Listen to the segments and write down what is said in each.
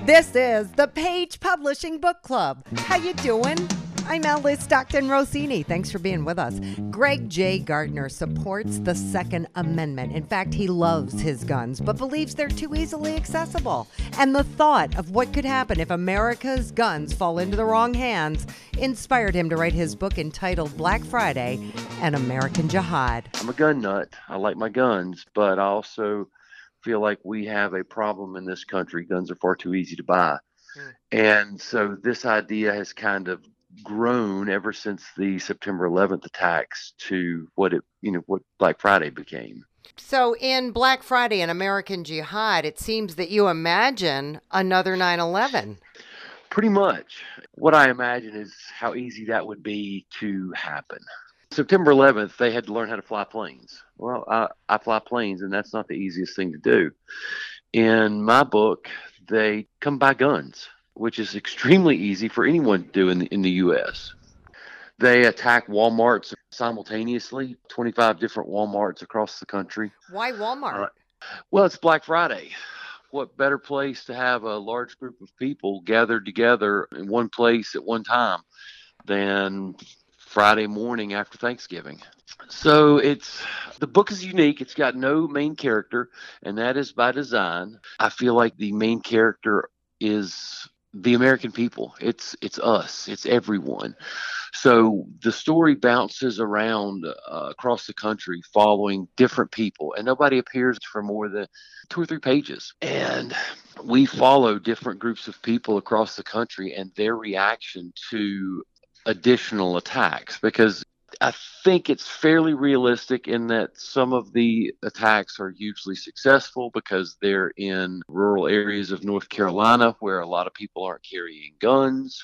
This is the Page Publishing Book Club. How you doing? I'm Alice Stockton Rossini. Thanks for being with us. Greg J. Gardner supports the Second Amendment. In fact, he loves his guns, but believes they're too easily accessible. And the thought of what could happen if America's guns fall into the wrong hands inspired him to write his book entitled Black Friday, An American Jihad. I'm a gun nut. I like my guns, but I also feel like we have a problem in this country. Guns are far too easy to buy. And so this idea has kind of grown ever since the September 11th attacks to what Black Friday became. So in Black Friday, An American Jihad, it seems that you imagine another 9/11. Pretty much. What I imagine is how easy that would be to happen. September 11th, they had to learn how to fly planes. Well, I fly planes, and that's not the easiest thing to do. In my book, they come by guns, which is extremely easy for anyone to do in the U.S. They attack Walmarts simultaneously, 25 different Walmarts across the country. Why Walmart? Well, it's Black Friday. What better place to have a large group of people gathered together in one place at one time than Friday morning after Thanksgiving. So the book is unique. It's got no main character, and that is by design. I feel like the main character is the American people. It's us. It's everyone. So the story bounces around across the country following different people, and nobody appears for more than 2 or 3 pages. And we follow different groups of people across the country and their reaction to additional attacks, because I think it's fairly realistic in that some of the attacks are hugely successful because they're in rural areas of North Carolina where a lot of people aren't carrying guns,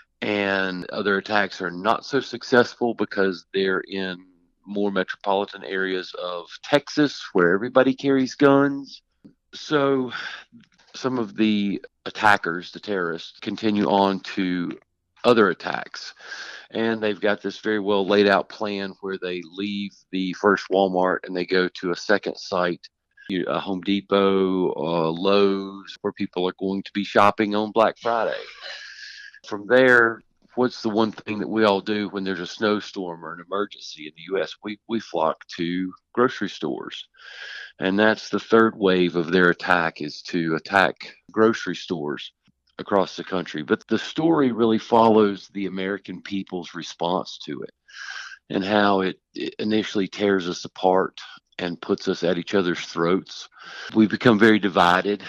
and other attacks are not so successful because they're in more metropolitan areas of Texas where everybody carries guns. So some of the attackers, the terrorists, continue on to other attacks. And they've got this very well laid out plan where they leave the first Walmart and they go to a second site, a Home Depot, Lowe's, where people are going to be shopping on Black Friday. From there, what's the one thing that we all do when there's a snowstorm or an emergency in the U.S.? We flock to grocery stores. And that's the third wave of their attack, is to attack grocery stores across the country. But the story really follows the American people's response to it and how it initially tears us apart and puts us at each other's throats. We become very divided,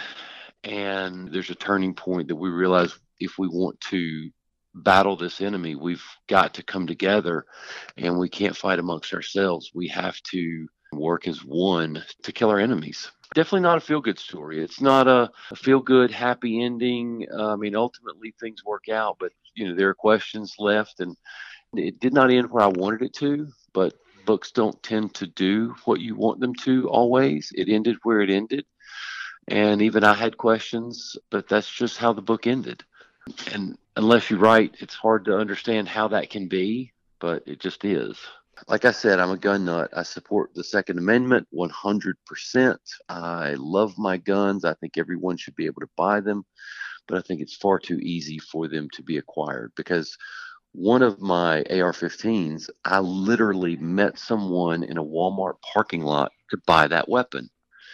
and there's a turning point that we realize if we want to battle this enemy, we've got to come together, and we can't fight amongst ourselves. We have to work as one to kill our enemies. Definitely not a feel-good story. It's not a feel-good, happy ending. Ultimately things work out, but there are questions left, and it did not end where I wanted it to. But books don't tend to do what you want them to always. It ended where it ended, and even I had questions, but that's just how the book ended. And unless you write, it's hard to understand how that can be, but it just is. Like I said, I'm a gun nut. I support the Second Amendment 100%. I love my guns. I think everyone should be able to buy them, but I think it's far too easy for them to be acquired, because one of my AR-15s, I literally met someone in a Walmart parking lot to buy that weapon.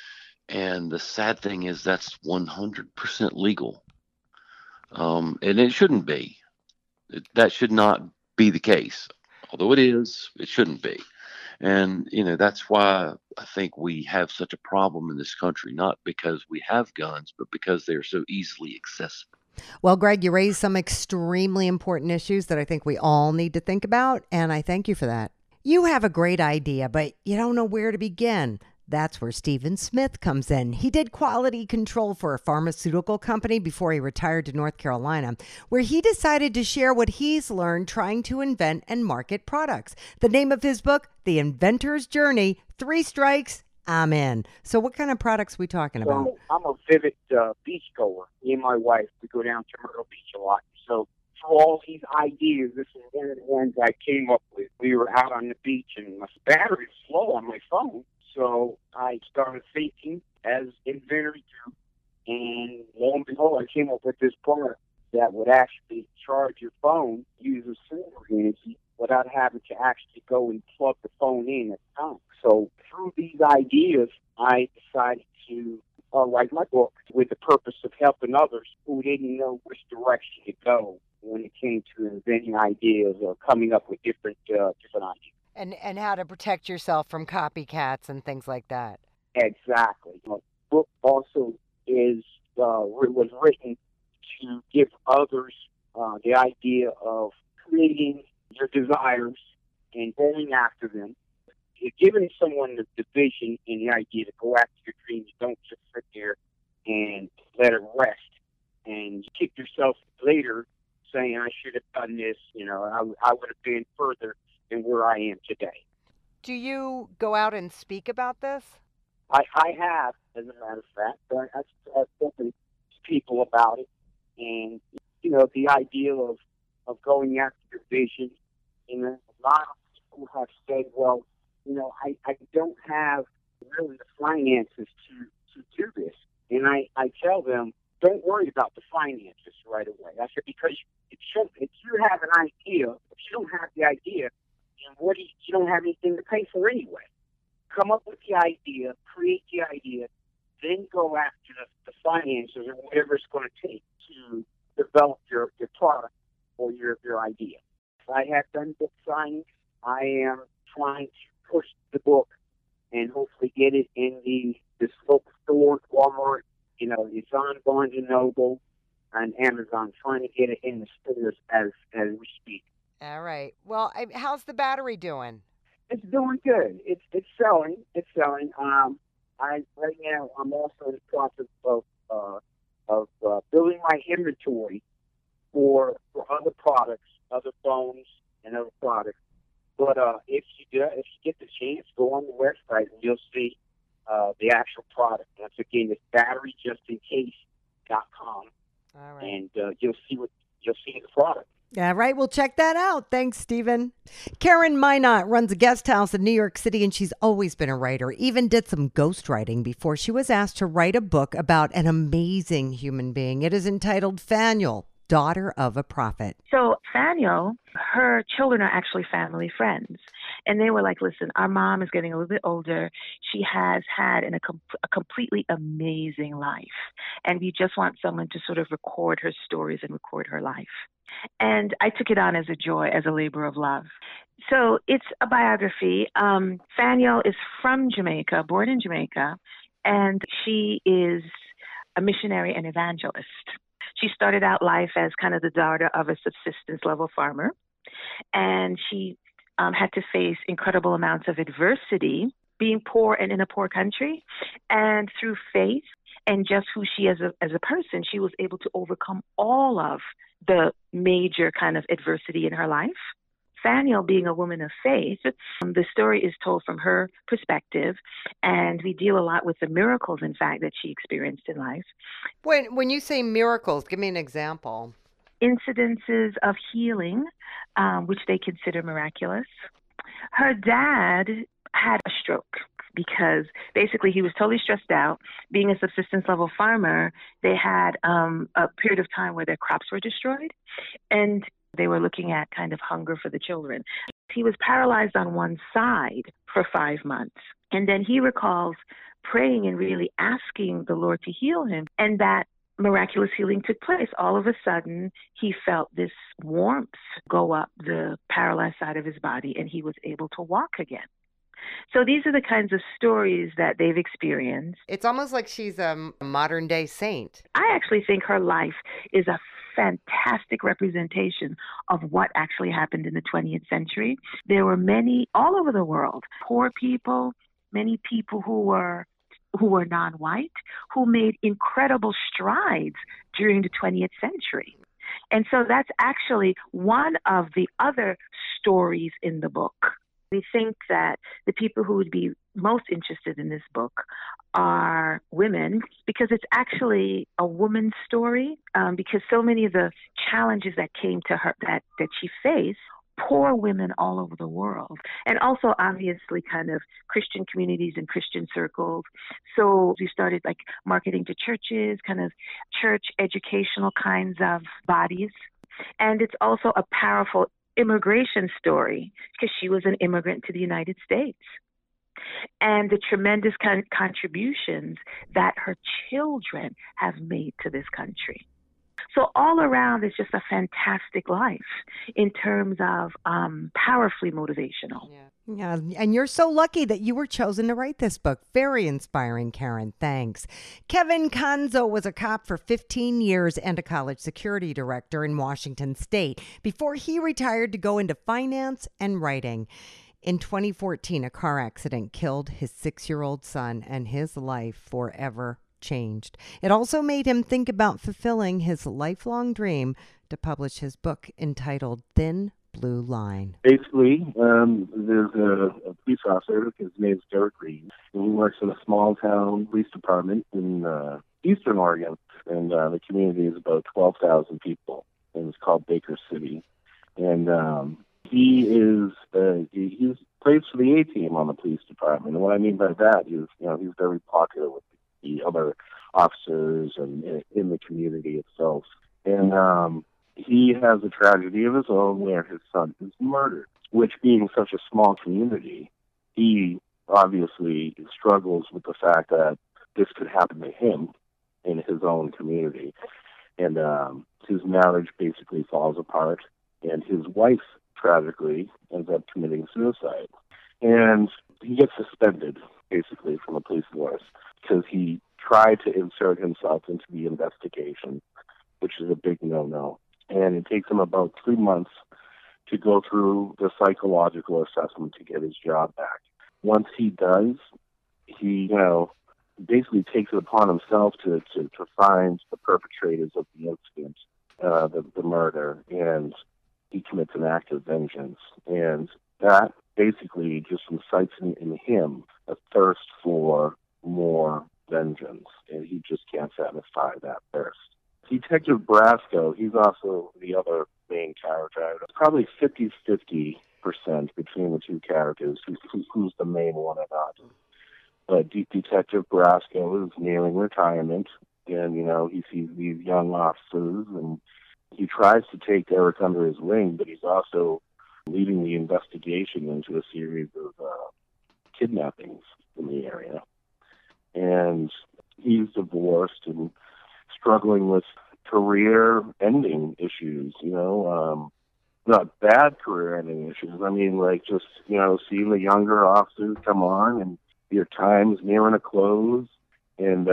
And the sad thing is that's 100% legal. And it shouldn't be. That should not be the case. Although it is, it shouldn't be. And, that's why I think we have such a problem in this country, not because we have guns, but because they're so easily accessible. Well, Greg, you raised some extremely important issues that I think we all need to think about, and I thank you for that. You have a great idea, but you don't know where to begin. That's where Stephen Smith comes in. He did quality control for a pharmaceutical company before he retired to North Carolina, where he decided to share what he's learned trying to invent and market products. The name of his book, The Inventor's Journey, 3 strikes, I'm in. So what kind of products are we talking about? So I'm a vivid beach goer. Me and my wife, we go down to Myrtle Beach a lot. So for all these ideas, this is one of the ones I came up with. We were out on the beach and my battery's low on my phone. So I started thinking, as inventors do, And lo and behold, I came up with this product that would actually charge your phone, uses solar energy, without having to actually go and plug the phone in at the time. So through these ideas, I decided to write my book with the purpose of helping others who didn't know which direction to go when it came to inventing ideas or coming up with different ideas. And how to protect yourself from copycats and things like that. Exactly. The book also was written to give others the idea of creating your desires and going after them. You're giving someone the vision and the idea to go after your dreams. Don't just sit there and let it rest and kick yourself later saying, I should have done this. I would have been further than where I am today. Do you go out and speak about this? I have, as a matter of fact. I've spoken to people about it. And, the idea of going after your vision. A lot of people have said, well, I don't have really the finances to do this. And I tell them, don't worry about the finances right away. I said, because if you have an idea, if you don't have the idea, then you don't have anything to pay for anyway. Come up with the idea, create the idea, then go after the finances or whatever it's going to take to develop your product or your idea. I have done book signings. I am trying to push the book and hopefully get it in the local stores, Walmart. It's on Barnes & Noble and Amazon, trying to get it in the stores as we speak. All right. Well, how's the battery doing? It's doing good. It's selling. It's selling. Right now I'm also in the process of building my inventory for other products, other phones, and other products. But if you get the chance, go on the website and you'll see the actual product. Once again, it's batteryjustincase.com. All right. And you'll see the product. All right, we'll check that out. Thanks, Stephen. Karen Minot runs a guest house in New York City, and she's always been a writer, even did some ghostwriting before she was asked to write a book about an amazing human being. It is entitled Faniel, Daughter of a Prophet. So Faniel, her children are actually family friends. And they were like, listen, our mom is getting a little bit older. She has had a completely amazing life. And we just want someone to sort of record her stories and record her life. And I took it on as a joy, as a labor of love. So it's a biography. Faniel is from Jamaica, born in Jamaica, and she is a missionary and evangelist. She started out life as kind of the daughter of a subsistence level farmer, and she had to face incredible amounts of adversity, being poor and in a poor country. And through faith and just who she is as a person, she was able to overcome all of the major kind of adversity in her life. Faniel, being a woman of faith, the story is told from her perspective, and we deal a lot with the miracles, in fact, that she experienced in life. When you say miracles, give me an example. Incidences of healing, which they consider miraculous. Her dad had a stroke because basically he was totally stressed out. Being a subsistence level farmer, they had a period of time where their crops were destroyed, and they were looking at kind of hunger for the children. He was paralyzed on one side for 5 months. And then he recalls praying and really asking the Lord to heal him. And that miraculous healing took place. All of a sudden, he felt this warmth go up the paralyzed side of his body, and he was able to walk again. So these are the kinds of stories that they've experienced. It's almost like she's a modern day saint. I actually think her life is a fantastic representation of what actually happened in the 20th century. There were many all over the world, poor people, many people who were non-white, who made incredible strides during the 20th century. And so that's actually one of the other stories in the book. We think that the people who would be most interested in this book are women, because it's actually a woman's story, because so many of the challenges that came to her, that she faced, poor women all over the world, and also obviously kind of Christian communities and Christian circles. So we started like marketing to churches, kind of church educational kinds of bodies. And it's also a powerful immigration story because she was an immigrant to the United States. And the tremendous contributions that her children have made to this country. So all around, it's just a fantastic life in terms of powerfully motivational. Yeah, and you're so lucky that you were chosen to write this book. Very inspiring, Karen. Thanks. Kevin Konzo was a cop for 15 years and a college security director in Washington State before he retired to go into finance and writing. In 2014, a car accident killed his 6-year-old son, and his life forever changed. It also made him think about fulfilling his lifelong dream to publish his book entitled Thin Blue Line. Basically, there's a police officer. His name's Derek Reed, and he works in a small town police department in eastern Oregon, and the community is about 12,000 people, and it's called Baker City. And he plays for the A team on the police department. And what I mean by that is, he's very popular with the other officers and in the community itself. And he has a tragedy of his own where his son is murdered, which being such a small community, he obviously struggles with the fact that this could happen to him in his own community. And his marriage basically falls apart, and his wife tragically ends up committing suicide. And he gets suspended, basically, from the police force because he tried to insert himself into the investigation, which is a big no-no. And it takes him about 3 months to go through the psychological assessment to get his job back. Once he does, he, basically takes it upon himself to find the perpetrators of the incident, the murder, and he commits an act of vengeance. And that basically just incites in him a thirst for more vengeance, and he just can't satisfy that thirst. Detective Brasco, he's also the other main character. It's probably 50-50% between the two characters, who's the main one or not. But Detective Brasco is nearing retirement, and, he sees these young officers, and he tries to take Derek under his wing, but he's also leading the investigation into a series of kidnappings in the area. And he's divorced and struggling with career-ending issues, not bad career-ending issues. I mean, just, seeing the younger officers come on and your time's nearing a close, and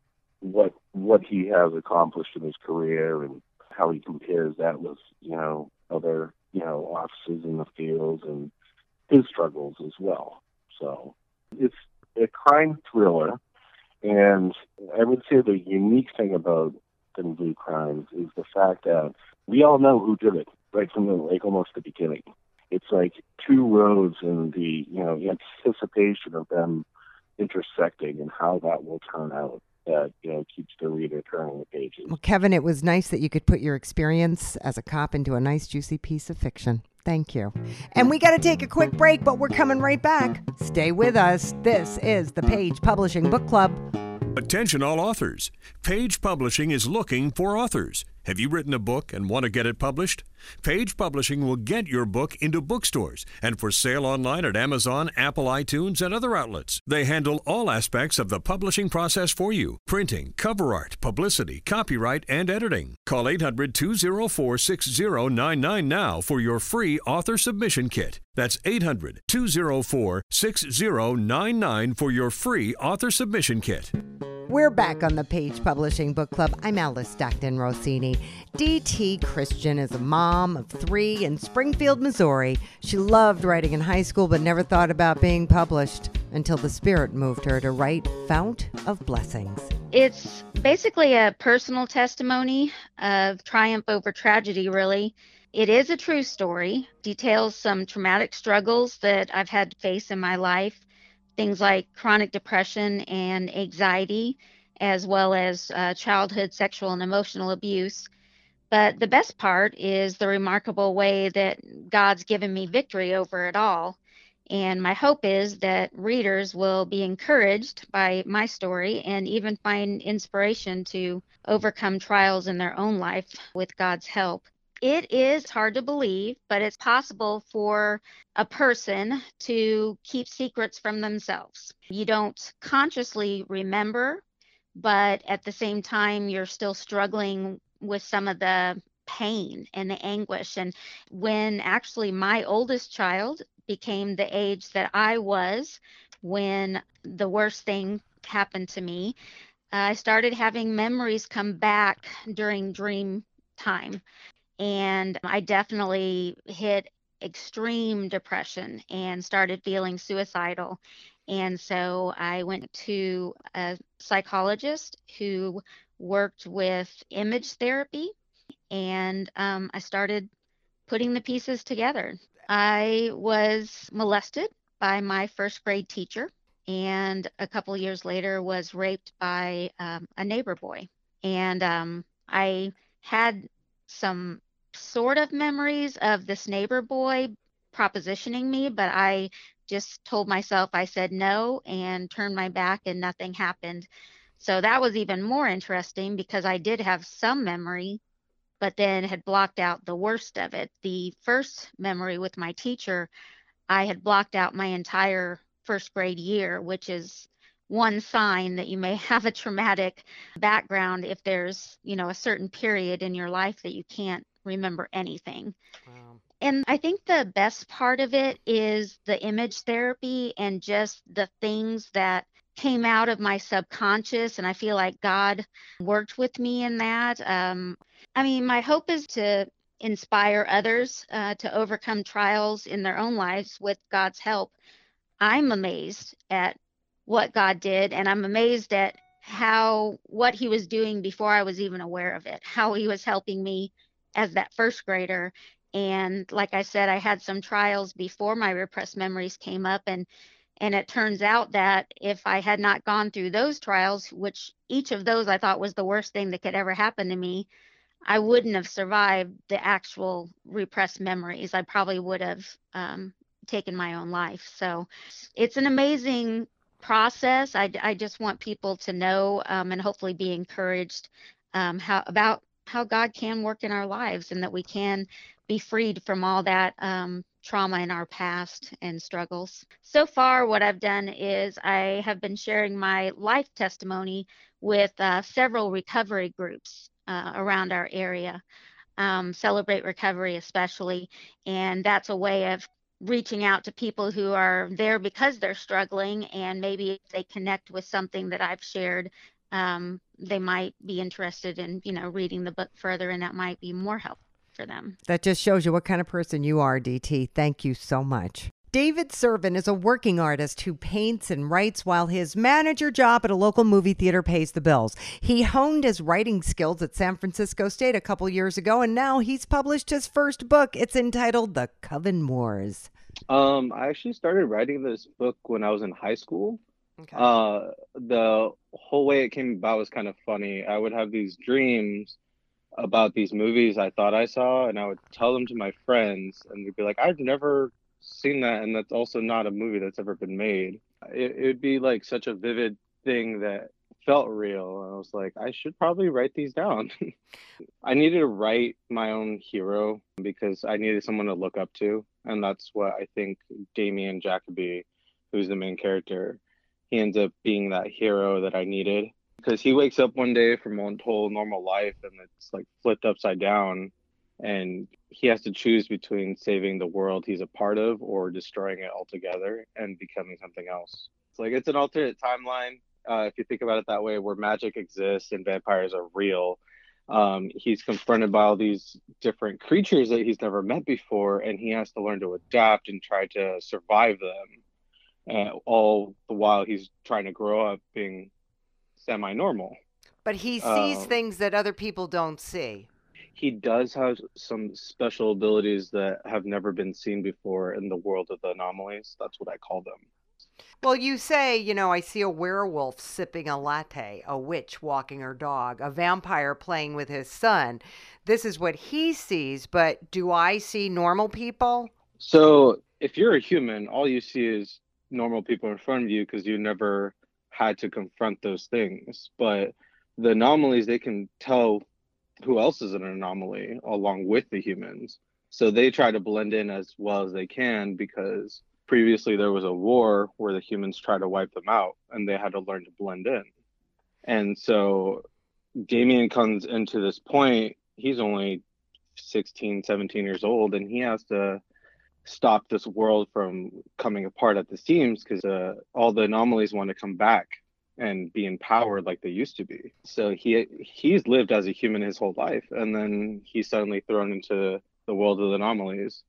what he has accomplished in his career and how he compares that with, other, officers in the field and his struggles as well. So it's a crime thriller, and I would say the unique thing about Thin Blue Crimes is the fact that we all know who did it right from almost the beginning. It's like two roads and the anticipation of them intersecting and how that will turn out that keeps the reader turning the pages. Well, Kevin, it was nice that you could put your experience as a cop into a nice juicy piece of fiction. Thank you. And we got to take a quick break, but we're coming right back. Stay with us. This is the Page Publishing Book Club. Attention all authors. Page Publishing is looking for authors. Have you written a book and want to get it published? Page Publishing will get your book into bookstores and for sale online at Amazon, Apple iTunes, and other outlets. They handle all aspects of the publishing process for you: printing, cover art, publicity, copyright, and editing. Call 800-204-6099 now for your free author submission kit. That's 800-204-6099 for your free author submission kit. We're back on the Page Publishing Book Club. I'm Alice Stockton Rossini. D.T. Christian is a mom of 3 in Springfield, Missouri. She loved writing in high school but never thought about being published until the Spirit moved her to write Fount of Blessings. It's basically a personal testimony of triumph over tragedy, really. It is a true story, details some traumatic struggles that I've had to face in my life. Things like chronic depression and anxiety, as well as childhood sexual and emotional abuse. But the best part is the remarkable way that God's given me victory over it all. And my hope is that readers will be encouraged by my story and even find inspiration to overcome trials in their own life with God's help. It is hard to believe, but it's possible for a person to keep secrets from themselves. You don't consciously remember, but at the same time, you're still struggling with some of the pain and the anguish. And when actually my oldest child became the age that I was when the worst thing happened to me, I started having memories come back during dream time. And I definitely hit extreme depression and started feeling suicidal. And so I went to a psychologist who worked with image therapy, and I started putting the pieces together. I was molested by my first grade teacher, and a couple years later was raped by a neighbor boy. And I had some sort of memories of this neighbor boy propositioning me, but I just told myself, I said no and turned my back and nothing happened. So that was even more interesting because I did have some memory, but then had blocked out the worst of it. The first memory with my teacher, I had blocked out my entire first grade year, which is one sign that you may have a traumatic background if there's, a certain period in your life that you can't remember anything. Wow. And I think the best part of it is the image therapy and just the things that came out of my subconscious. And I feel like God worked with me in that. My hope is to inspire others to overcome trials in their own lives with God's help. I'm amazed at what God did, and I'm amazed at what he was doing before I was even aware of it, how he was helping me as that first grader. And like I said, I had some trials before my repressed memories came up, and it turns out that if I had not gone through those trials, which each of those I thought was the worst thing that could ever happen to me, I wouldn't have survived the actual repressed memories. I probably would have taken my own life. So it's an amazing process. I just want people to know and hopefully be encouraged how God can work in our lives and that we can be freed from all that trauma in our past and struggles. So far, what I've done is I have been sharing my life testimony with several recovery groups around our area, Celebrate Recovery especially. And that's a way of reaching out to people who are there because they're struggling, and maybe if they connect with something that I've shared, they might be interested in, reading the book further, and that might be more helpful for them. That just shows you what kind of person you are, DT. Thank you so much. David Servin is a working artist who paints and writes while his manager job at a local movie theater pays the bills. He honed his writing skills at San Francisco State a couple years ago, and now he's published his first book. It's entitled The Coven Wars. I actually started writing this book when I was in high school. Okay. The whole way it came about was kind of funny. I would have these dreams about these movies I thought I saw, and I would tell them to my friends, and they'd be like, I've never seen that, and that's also not a movie that's ever been made. It would be like such a vivid thing that felt real, and I was like, I should probably write these down. I needed to write my own hero because I needed someone to look up to, and that's what I think Damien Jacoby, who's the main character, he ends up being that hero that I needed, because he wakes up one day from one whole normal life and it's like flipped upside down, and he has to choose between saving the world he's a part of or destroying it altogether and becoming something else. It's like it's an alternate timeline, if you think about it that way, where magic exists and vampires are real. He's confronted by all these different creatures that he's never met before, and he has to learn to adapt and try to survive them, all the while he's trying to grow up being semi-normal. But he sees things that other people don't see. He does have some special abilities that have never been seen before in the world of the anomalies. That's what I call them. Well, you say, I see a werewolf sipping a latte, a witch walking her dog, a vampire playing with his son. This is what he sees, but do I see normal people? So if you're a human, all you see is normal people in front of you because you never had to confront those things. But the anomalies, they can tell who else is an anomaly along with the humans. So they try to blend in as well as they can because previously there was a war where the humans tried to wipe them out and they had to learn to blend in. And so Damien comes into this point, he's only 16, 17 years old, and he has to stop this world from coming apart at the seams because all the anomalies want to come back and be empowered like they used to be. So he's lived as a human his whole life, and then he's suddenly thrown into the world of the anomalies,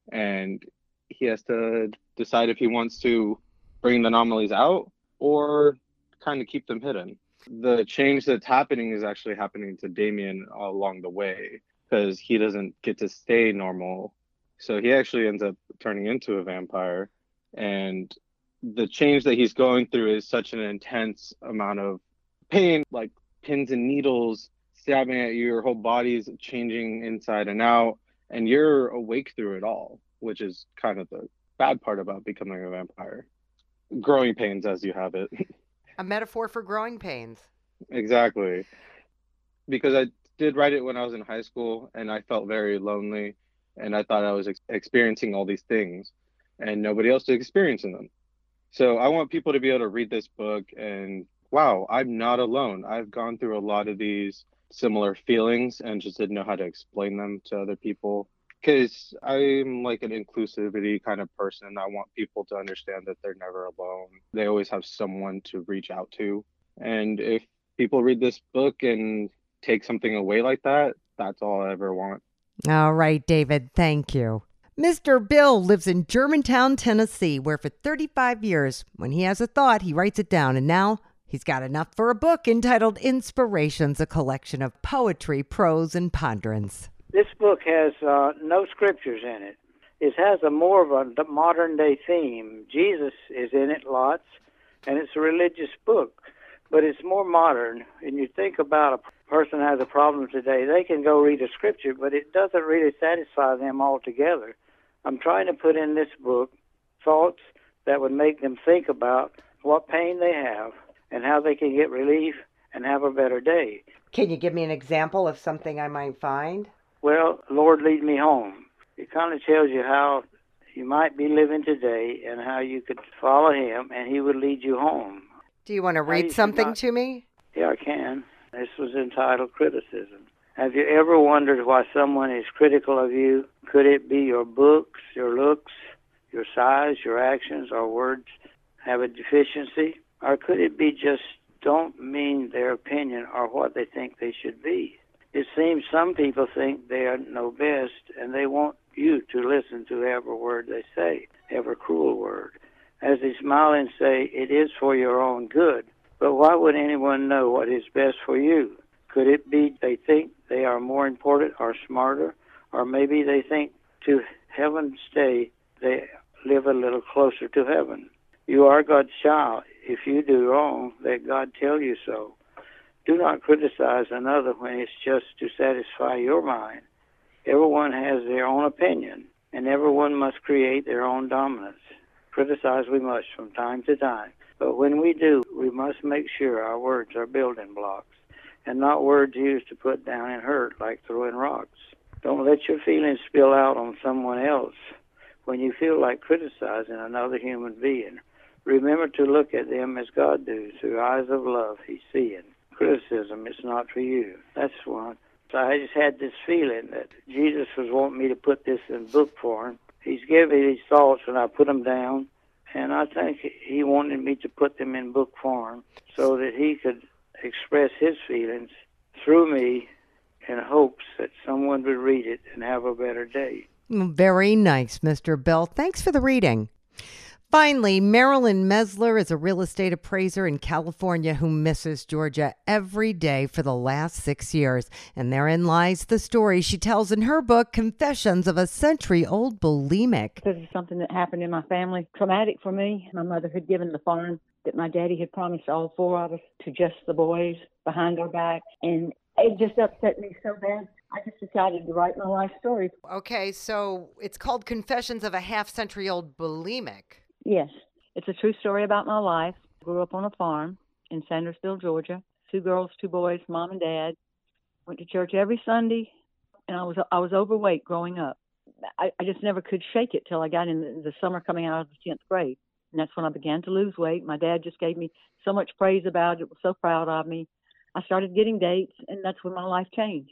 and he has to decide if he wants to bring the anomalies out or kind of keep them hidden. The change that's happening is actually happening to Damien along the way because he doesn't get to stay normal. So he actually ends up turning into a vampire. And the change that he's going through is such an intense amount of pain, like pins and needles stabbing at you. Your whole body's changing inside and out, and you're awake through it all, which is kind of the bad part about becoming a vampire. Growing pains as you have it. A metaphor for growing pains. Exactly. Because I did write it when I was in high school, and I felt very lonely, and I thought I was experiencing all these things, and nobody else is experiencing them. So I want people to be able to read this book and, wow, I'm not alone. I've gone through a lot of these similar feelings and just didn't know how to explain them to other people. Because I'm like an inclusivity kind of person. I want people to understand that they're never alone. They always have someone to reach out to. And if people read this book and take something away like that, that's all I ever want. All right, David, thank you. Mr. Bill lives in Germantown, Tennessee, where for 35 years, when he has a thought, he writes it down. And now he's got enough for a book entitled Inspirations, a collection of poetry, prose, and ponderance. This book has no scriptures in it. It has more of a modern-day theme. Jesus is in it lots, and it's a religious book, but it's more modern. And you think about a person has a problem today, they can go read a scripture, but it doesn't really satisfy them altogether. I'm trying to put in this book thoughts that would make them think about what pain they have and how they can get relief and have a better day. Can you give me an example of something I might find? Well, Lord, lead me home. It kind of tells you how you might be living today and how you could follow him and he would lead you home. Do you want to read something to me? Yeah, I can. This was entitled Criticism. Have you ever wondered why someone is critical of you? Could it be your books, your looks, your size, your actions, or words have a deficiency? Or could it be just don't mean their opinion or what they think they should be? It seems some people think they know best, and they want you to listen to every word they say, every cruel word. As they smile and say, it is for your own good. But why would anyone know what is best for you? Could it be they think they are more important or smarter? Or maybe they think to heaven's day they live a little closer to heaven. You are God's child. If you do wrong, let God tell you so. Do not criticize another when it's just to satisfy your mind. Everyone has their own opinion, and everyone must create their own dominance. Criticize we must from time to time, but when we do, we must make sure our words are building blocks, and not words used to put down and hurt like throwing rocks. Don't let your feelings spill out on someone else. When you feel like criticizing another human being, remember to look at them as God does, through eyes of love he's seeing. Criticism is not for you. That's one. So I just had this feeling that Jesus was wanting me to put this in book form. He's given me these thoughts and I put them down, and I think he wanted me to put them in book form so that he could express his feelings through me in hopes that someone would read it and have a better day. Very nice, Mr. Bell. Thanks for the reading. Finally, Marilyn Mesler is a real estate appraiser in California who misses Georgia every day for the last 6 years. And therein lies the story she tells in her book, Confessions of a Century-Old Bulimic. This is something that happened in my family, traumatic for me. My mother had given the farm that my daddy had promised all 4 of us to just the boys behind our back. And it just upset me so bad. I just decided to write my life story. Okay, so it's called Confessions of a Half-Century-Old Bulimic. Yes, it's a true story about my life. I grew up on a farm in Sandersville, Georgia. 2 girls, 2 boys, mom and dad. Went to church every Sunday, and I was overweight growing up. I just never could shake it till I got in the summer coming out of the 10th grade. And that's when I began to lose weight. My dad just gave me so much praise about it, was so proud of me. I started getting dates, and that's when my life changed.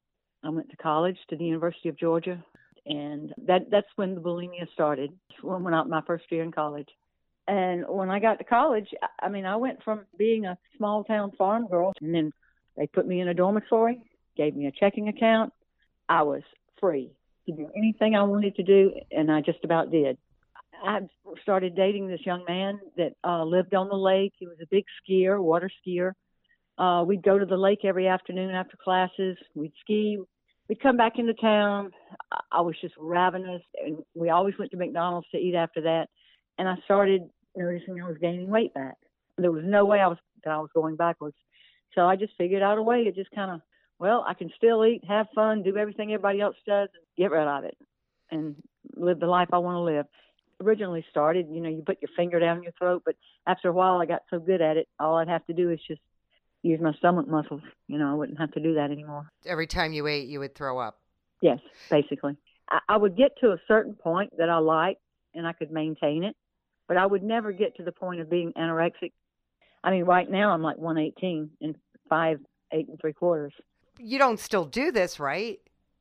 I went to college, to the University of Georgia, and that's when the bulimia started, when I my first year in college. And when I got to college, I mean, I went from being a small-town farm girl, and then they put me in a dormitory, gave me a checking account. I was free to do anything I wanted to do, and I just about did. I started dating this young man that lived on the lake. He was a big skier, water skier. We'd go to the lake every afternoon after classes. We'd ski. We'd come back into town. I was just ravenous, and we always went to McDonald's to eat after that. And I started noticing I was gaining weight back. There was no way I was going backwards. So I just figured out a way to just kind of, well, I can still eat, have fun, do everything everybody else does, and get rid of it, and live the life I want to live. Originally started, you put your finger down your throat, but after a while I got so good at it, all I'd have to do is just use my stomach muscles. I wouldn't have to do that anymore. Every time you ate, you would throw up. Yes, basically. I would get to a certain point that I liked, and I could maintain it, but I would never get to the point of being anorexic. I mean, right now I'm like 118 and 5'8 3/4. You don't still do this, right?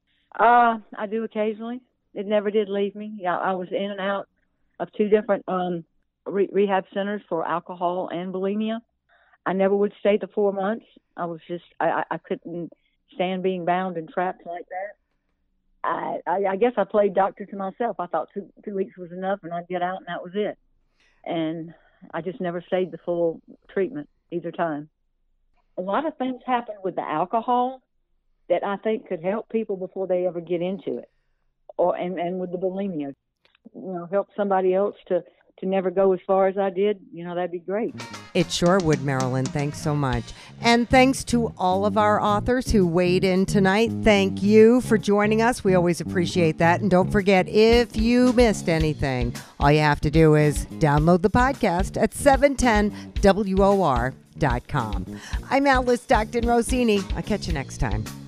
I do occasionally. It never did leave me. Yeah, I was in and out of 2 different rehab centers for alcohol and bulimia. I never would stay the 4 months. I was just, I couldn't stand being bound and trapped like that. I guess I played doctor to myself. I thought 2 weeks was enough, and I'd get out, and that was it. And I just never stayed the full treatment either time. A lot of things happen with the alcohol that I think could help people before they ever get into it, and with the bulimia. Help somebody else to never go as far as I did, that'd be great. It sure would, Marilyn. Thanks so much. And thanks to all of our authors who weighed in tonight. Thank you for joining us. We always appreciate that. And don't forget, if you missed anything, all you have to do is download the podcast at 710WOR.com. I'm Alice Stockton Rossini. I'll catch you next time.